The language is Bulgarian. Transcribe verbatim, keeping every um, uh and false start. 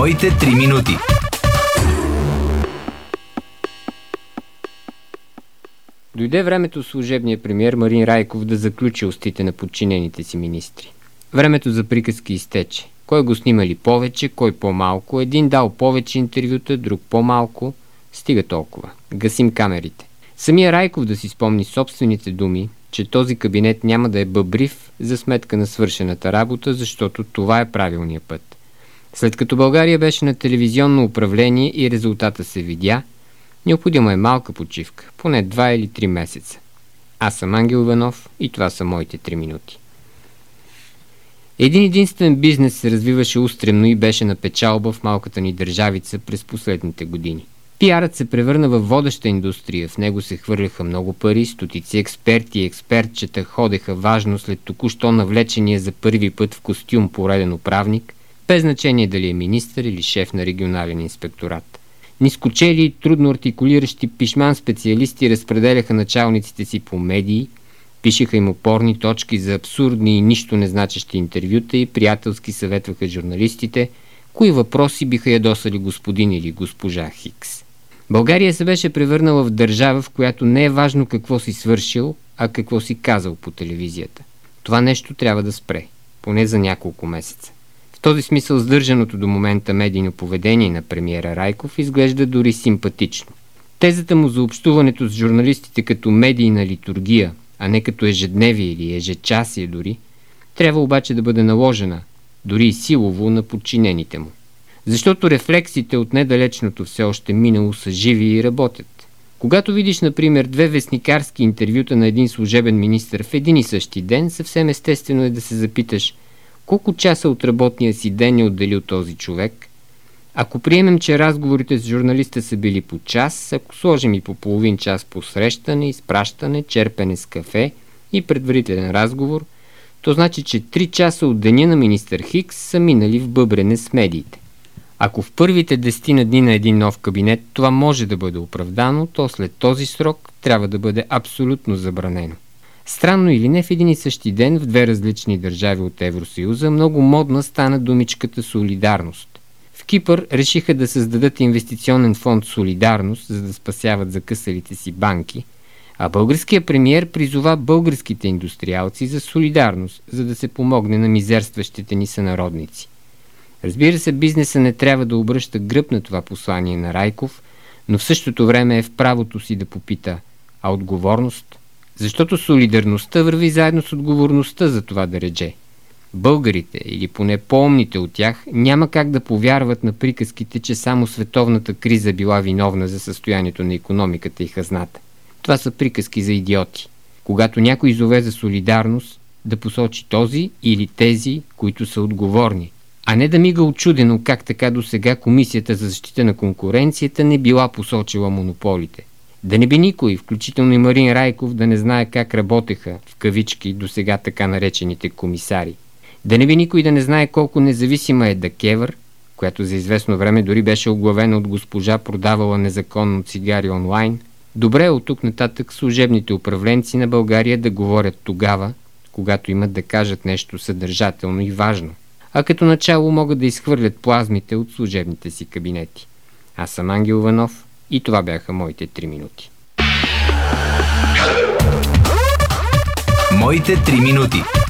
Моите три минути. Дойде времето служебния премиер Марин Райков да заключи устите на подчинените си министри. Времето за приказки изтече. Кой го снимали повече, кой по-малко, един дал повече интервюта, друг по-малко. Стига толкова. Гасим камерите. Самия Райков да си спомни собствените думи, че този кабинет няма да е бъбрив за сметка на свършената работа, защото това е правилният път. След като България беше на телевизионно управление и резултата се видя, необходима е малка почивка, поне два или три месеца. Аз съм Ангел Иванов и това са моите три минути. Един единствен бизнес се развиваше устремно и беше на печалба в малката ни държавица през последните години. Пиарът се превърна във водеща индустрия, в него се хвърляха много пари, стотици експерти и експертчета ходеха важно след току-що навлечения за първи път в костюм пореден управник, без значение дали е министър или шеф на регионален инспекторат. Нискочели и трудно артикулиращи пишман специалисти разпределяха началниците си по медии, пишеха им опорни точки за абсурдни и нищо незначещи интервюта и приятелски съветваха журналистите, кои въпроси биха ядосали господин или госпожа Хикс. България се беше превърнала в държава, в която не е важно какво си свършил, а какво си казал по телевизията. Това нещо трябва да спре, поне за няколко месеца. В този смисъл сдържаното до момента медийно поведение на премиера Райков изглежда дори симпатично. Тезата му за общуването с журналистите като медийна литургия, а не като ежедневие или ежечасие дори, трябва обаче да бъде наложена, дори и силово, на подчинените му. Защото рефлексите от недалечното все още минало са живи и работят. Когато видиш, например, две вестникарски интервюта на един служебен министър в един и същи ден, съвсем естествено е да се запиташ колко часа от работния си ден е отделил този човек. Ако приемем, че разговорите с журналиста са били по час, ако сложим и по половин час посрещане, изпращане, черпене с кафе и предварителен разговор, то значи, че три часа от деня на министър Хикс са минали в бъбрене с медиите. Ако в първите десетина дни на един нов кабинет това може да бъде оправдано, то след този срок трябва да бъде абсолютно забранено. Странно или не, в един и същи ден в две различни държави от Евросъюза много модна стана думичката солидарност. В Кипър решиха да създадат инвестиционен фонд Солидарност, за да спасяват закъсалите си банки, а българският премиер призова българските индустриалци за солидарност, за да се помогне на мизерстващите ни сънародници. Разбира се, бизнеса не трябва да обръща гръб на това послание на Райков, но в същото време е в правото си да попита: а отговорност? Защото солидарността върви заедно с отговорността за това да реже. Българите, или поне по-умните от тях, няма как да повярват на приказките, че само световната криза била виновна за състоянието на икономиката и хазната. Това са приказки за идиоти. Когато някой зове за солидарност, да посочи този или тези, които са отговорни, а не да мига учудено как така досега Комисията за защита на конкуренцията не била посочила монополите. Да не би никой, включително и Марин Райков, да не знае как работеха, в кавички, досега така наречените комисари. Да не би никой да не знае колко независима е ДКЕВР, която за известно време дори беше оглавена от госпожа, продавала незаконно цигари онлайн. Добре е от тук нататък служебните управленци на България да говорят тогава, когато имат да кажат нещо съдържателно и важно, а като начало могат да изхвърлят плазмите от служебните си кабинети. Аз съм Ангел Иванов и това бяха моите три минути. Моите три минути.